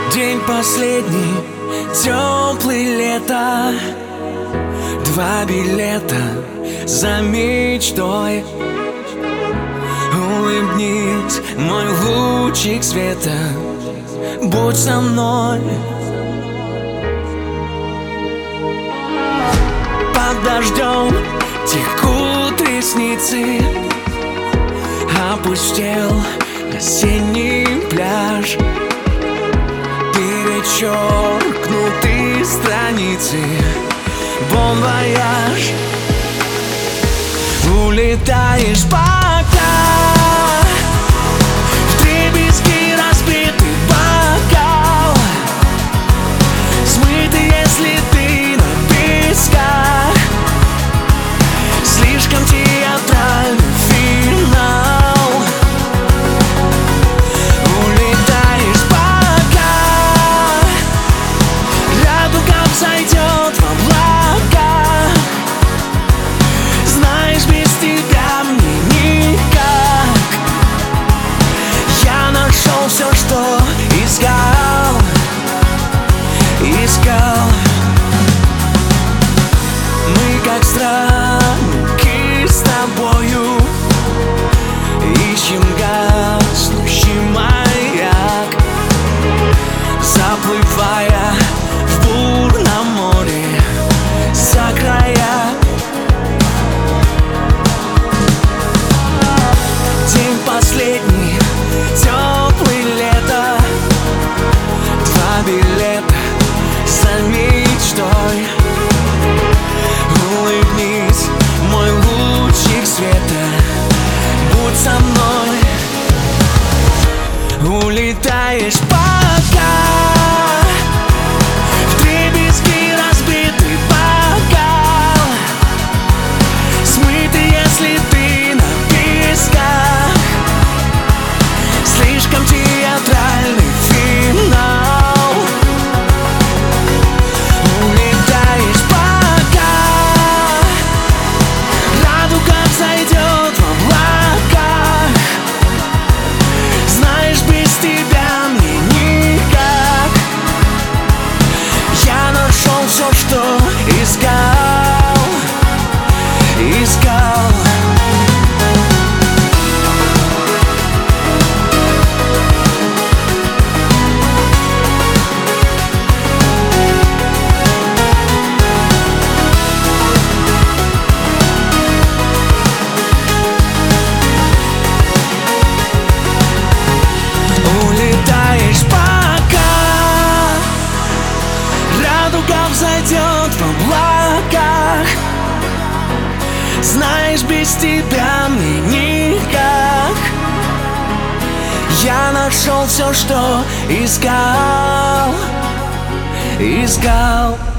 День последний, теплый лето. 2 билета за мечтой. Улыбнись, мой лучик света, будь со мной. Под дождем текут ресницы, опустел осенний пляж. Перечеркнуты страницы, бон вояж. Улетаешь пока, вдребезги разбитый бокал, смытый, если ты на песках. Слишком театральный финал. Улетаешь пока, радуга взойдет в облака. Знаешь, без тебя мне никак. Я нашел все, что искал. Мы как странники с тобою ищем гаснущий маяк, заплывая в бурном море за края. День последний, теплый лето. 2 билета за мечтой. Улыбнись, мой лучик света, будь со мной. Улетаешь пока, вдребезги разбитый бокал, смытый, если ты на песках. Слишком театральный финал. Улетаешь пока, радуга взойдет в облаках. Знаешь, без тебя мне никак. Я нашел все, что искал. Улетаешь пока, радуга взойдет в облаках. Знаешь, без тебя мне никак. Я нашел все, что искал.